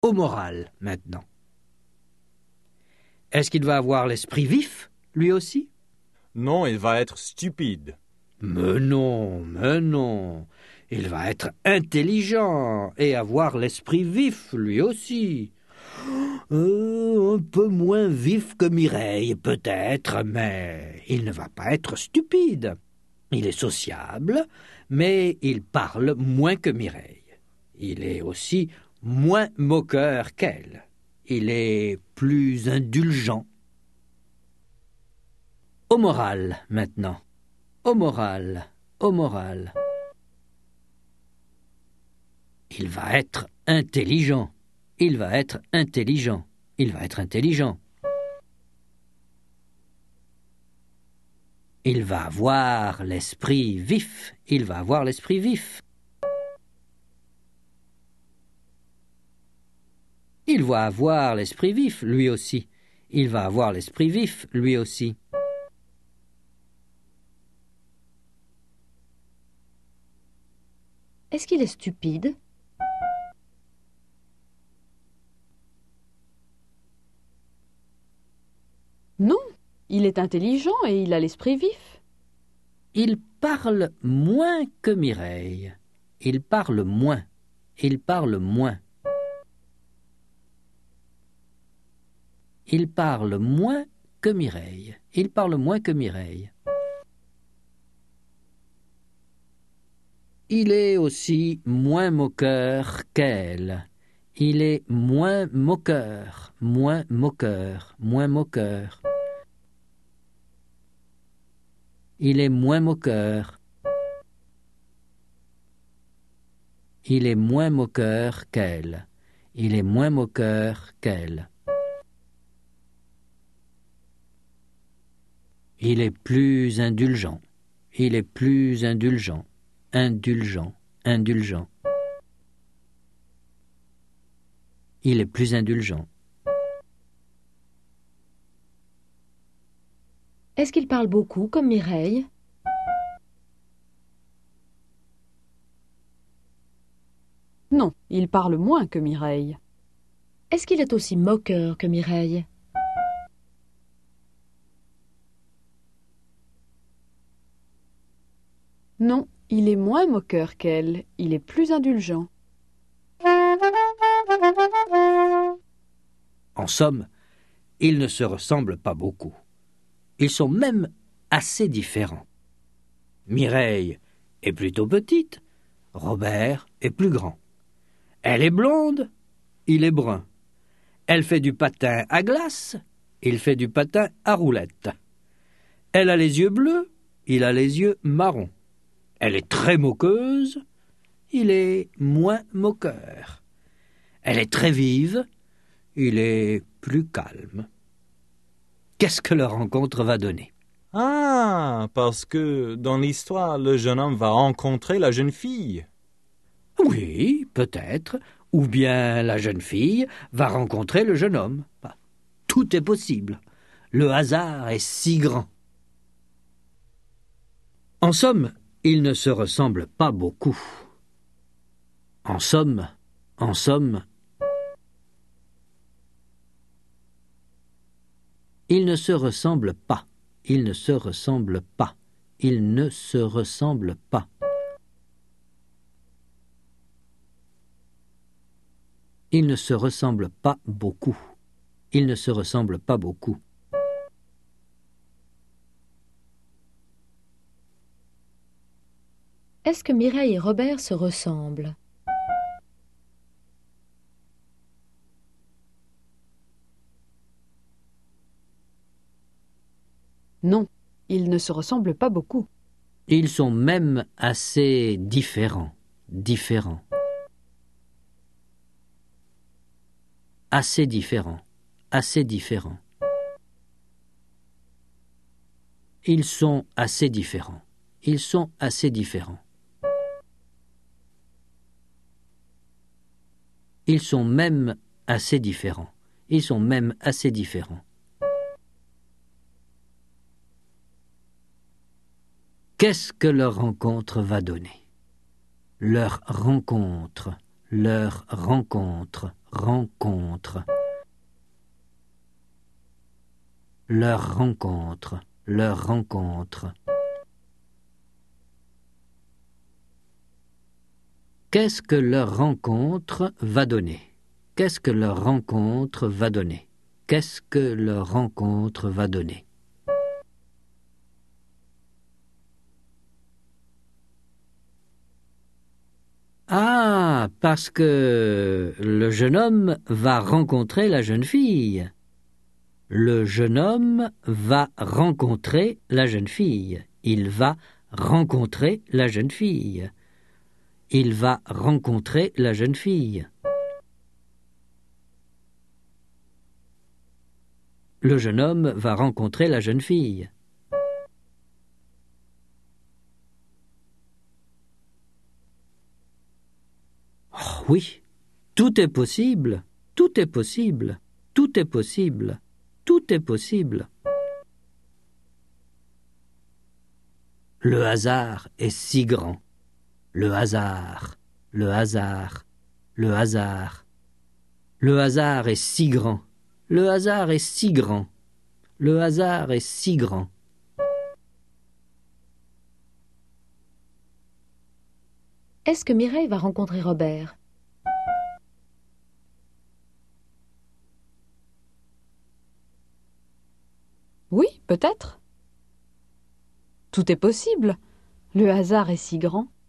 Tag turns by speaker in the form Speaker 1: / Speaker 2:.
Speaker 1: au moral, maintenant. Est-ce qu'il va avoir l'esprit vif, lui aussi?
Speaker 2: Non, il va être stupide.
Speaker 1: Mais non. Il va être intelligent et avoir l'esprit vif, lui aussi. Un peu moins vif que Mireille, peut-être, mais il ne va pas être stupide. Il est sociable, mais il parle moins que Mireille. Il est aussi moins moqueur qu'elle. Il est plus indulgent. Au moral, maintenant. Au moral. Il va être intelligent. Il va avoir l'esprit vif. Il va avoir l'esprit vif, lui aussi.
Speaker 3: Est-ce qu'il est stupide? Non, il est intelligent et il a l'esprit vif.
Speaker 1: Il parle moins que Mireille. Il parle moins que Mireille. Il est aussi moins moqueur qu'elle. Il est moins moqueur. Il est moins moqueur qu'elle. Il est plus indulgent. Indulgent. Il est plus indulgent.
Speaker 3: Est-ce qu'il parle beaucoup comme Mireille? Non, il parle moins que Mireille. Est-ce qu'il est aussi moqueur que Mireille? Non, il est moins moqueur qu'elle. Il est plus indulgent.
Speaker 1: En somme, ils ne se ressemblent pas beaucoup. Ils sont même assez différents. Mireille est plutôt petite, Robert est plus grand. Elle est blonde, il est brun. Elle fait du patin à glace, il fait du patin à roulettes. Elle a les yeux bleus, il a les yeux marrons. Elle est très moqueuse, il est moins moqueur. Elle est très vive, il est plus calme. Qu'est-ce que leur rencontre va donner?
Speaker 2: Ah, parce que dans l'histoire, le jeune homme va rencontrer la jeune fille.
Speaker 1: Oui, peut-être. Ou bien la jeune fille va rencontrer le jeune homme. Tout est possible. Le hasard est si grand. En somme, ils ne se ressemblent pas beaucoup. En somme, ils ne se ressemblent pas. Ils ne se ressemblent pas beaucoup.
Speaker 3: Est-ce que Mireille et Robert se ressemblent? Non, ils ne se ressemblent pas beaucoup.
Speaker 1: Ils sont même assez différents. Assez différents. Ils sont assez différents. Ils sont même assez différents. Qu'est-ce que leur rencontre va donner? Leur rencontre. rencontre. Leur rencontre, leur rencontre. Qu'est-ce que leur rencontre va donner? Qu'est-ce que leur rencontre va donner? Qu'est-ce que leur rencontre va donner? Ah, parce que le jeune homme va rencontrer la jeune fille. Le jeune homme va rencontrer la jeune fille. Il va rencontrer la jeune fille. Il va rencontrer la jeune fille. Le jeune homme va rencontrer la jeune fille. Oh, oui, tout est possible, tout est possible, tout est possible, tout est possible. Le hasard est si grand. Le hasard, le hasard, le hasard. Le hasard est si grand. Le hasard est si grand. Le hasard est si grand.
Speaker 3: Est-ce que Mireille va rencontrer Robert? Oui, peut-être. Tout est possible. Le hasard est si grand.